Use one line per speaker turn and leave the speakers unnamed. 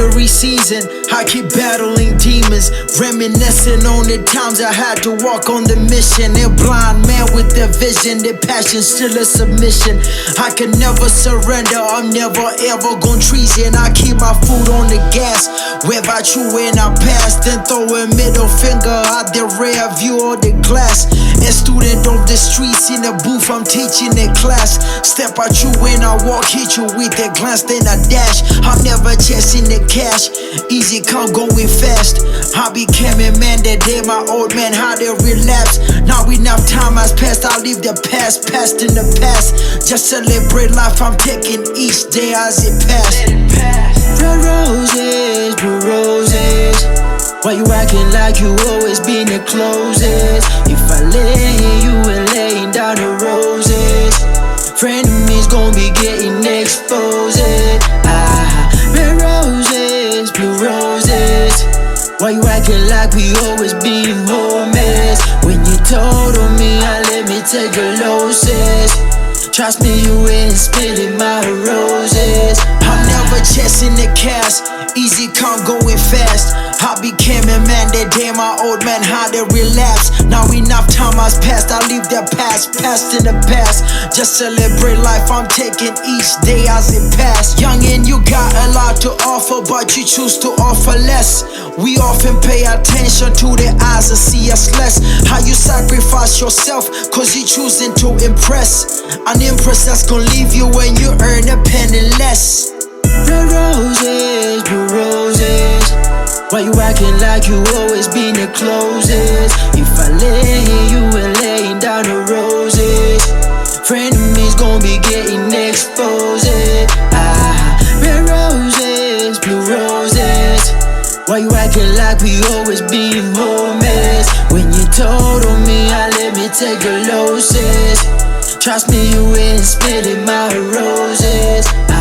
every season. I keep battling demons, reminiscing on the times I had to walk on the mission. A blind man with their vision, their passion still a submission. I can never surrender, I'm never ever gon' treason. I keep my foot on the gas, wave at you when I pass, then throw a middle finger out the rear view of the glass. A student of the streets in the booth, I'm teaching a class. Step at you when I walk, hit you with a glance, then I dash. I'm never chasing the cash, easy come going fast. I became a man that day my old man had a relapse. Now enough time has passed, I leave the past in the past. Just celebrate life, I'm taking each day as it passed. Red roses, blue roses, why you acting like you always been the closest? If I lay here, you ain't laying down the roses. Frenemies gon' be getting exposed. Red roses, blue roses, why you acting like we always been homies? When you told on me, I let me take a losses. Trust me, you ain't spilling my roses. I'm never chasing the cash, easy come going fast. I became a man that day my old man had a relapse. Now enough time has passed, I leave the past in the past. Just celebrate life, I'm taking each day as it passed. Youngin', you got a lot to offer, but you choose to offer less. We often pay attention to the eyes that see us less. How you sacrifice yourself, cause you choosing to impress. An impress that's gonna leave you when you earn a penny less. Red roses, blue roses, why you acting like you always been the closest? If I lay here, you ain't laying down the roses. Frenemies gon' be getting exposed. Red roses, blue roses, why you acting like we always been homies? When you told on me, I let me take a losses. Trust me, you ain't spilling my roses.